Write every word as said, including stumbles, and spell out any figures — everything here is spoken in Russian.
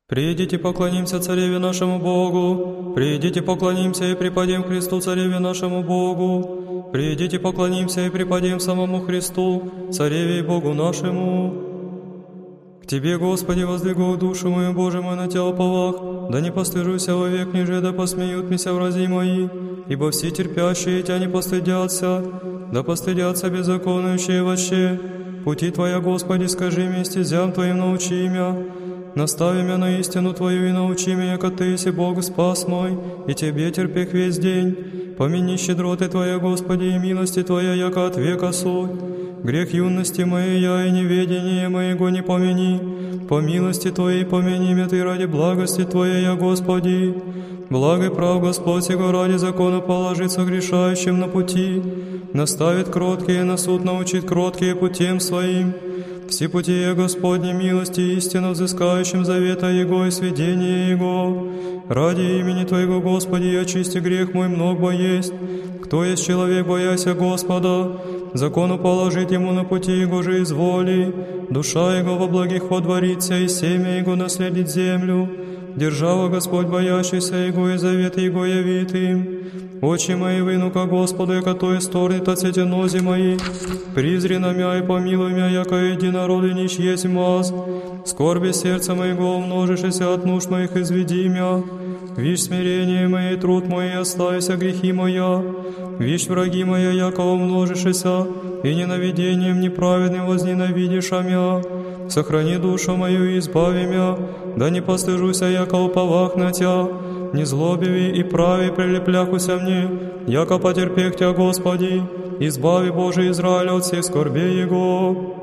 Придите, поклонимся Цареве нашему Богу, придите, поклонимся и преподем Христу Цареве нашему Богу, придите, поклонимся и преподем самому Христу, Цареве и Богу нашему. К Тебе, Господи, воздвигу душу мою, Боже мой, на Тя оповах, да не постыжуся вовек ниже, да посмеют мися врази мои, ибо все терпящие Тя не постыдятся, да постыдятся беззаконующие вообще. Пути Твоя, Господи, скажи мне, стезям Твоим научи мя. Настави меня на истину Твою и научи меня, яко Ты еси Бог спас мой, и Тебе терпех весь день. Помяни щедроты Твоя, Господи, и милости Твоя, яко от века суть. Грех юности моей я и неведение моего не помяни. По милости Твоей помяни меня Ты ради благости Твоей, я, Господи. Благо и прав Господь Его ради закона положится грешающим на пути. Наставит кроткие, на суд научит кроткие путем своим. Все пути я, Господни, милости истинно взыскающим завета Его и сведения Его. Ради имени Твоего, Господи, очисти грех мой много есть. Кто есть человек, бояся Господа, закону положить ему на пути Его же изволи. Душа Его во благих водворится, и семя Его наследит землю. Держава Господь, боящийся Его, и завет Его явит им. Очи мои вынука Господу, яко то исторнет от сетенози мои. Призри на мя и помилуй мя, яко единороды нищ есть маз. Скорби сердца моего умножишься от нужд моих изведи мя. Вишь смирение мое, труд мой, и оставися грехи моя. Вишь враги моя, яко умножишься, и ненавидением неправедным возненавидишь мя. Сохрани душу мою и избави мя, да не постыжуся, яко уповах на Тя. Не злобиви и прави прилепляхуся мне, яко потерпех Тя, Господи, избави, Боже, Израиля от всех скорбей Его.